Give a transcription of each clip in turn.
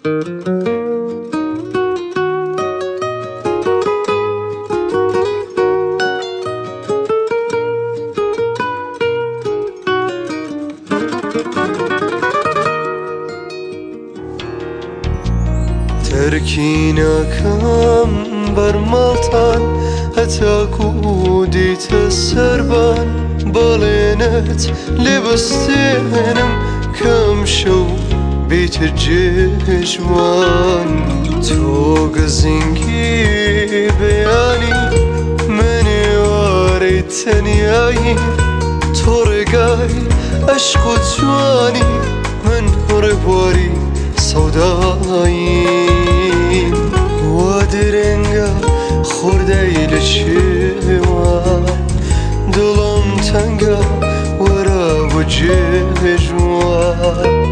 تركيناكم برمالتان هتاكو ديت السربان بالينت لبستينم كم شو بيت الجيجوان توق زنكي بياني مني وارد تنياي تورقاي عشق جواني من ربواري سودايين وادرنگا خوردي للشوان دلم تنگا ورا وجه جوان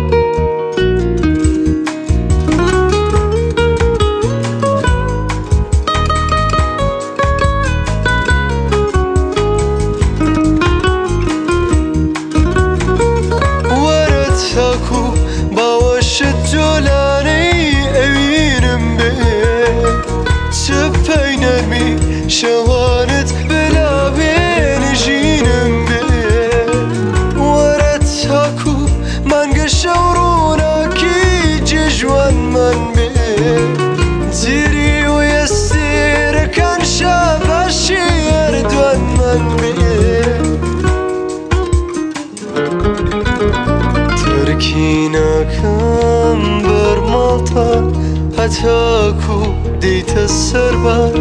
ورتاكو باوش الجولاني اوينم بي سبين ارمي شوانت بلا بين جينم بي ورتاكو منغ شورونا كي جيجوان من بي زيري ويستير كان شاباشي يردوان من بي تركيناكم برمالتان هتاكو ديت السربان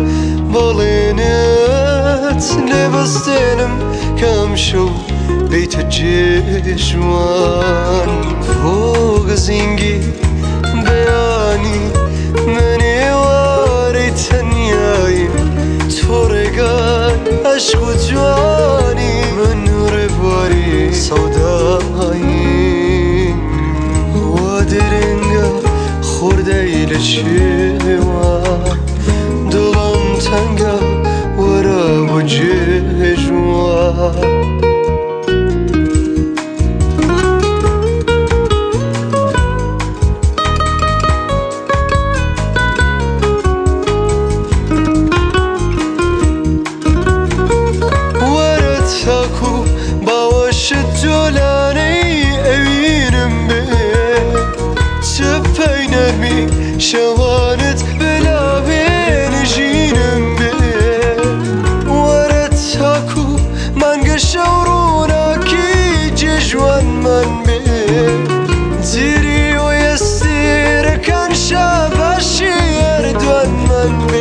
بالينت لبستينم كم شو بيت الجيجوان فوق زنقي بياني مني واري تنيايم تورقاي عشق جواني من ربواري سودايم وادرنگا خوردي للشوان دلم تنگا ورا وجه جوان ورتاكو باوش الجولاني اوينم بي سبين ارمي شوانت بلا بين جينم بي ورتاكو منغ شورونا كي جيجوان من بي زيري ويستير كان شاباشي يردوان من بي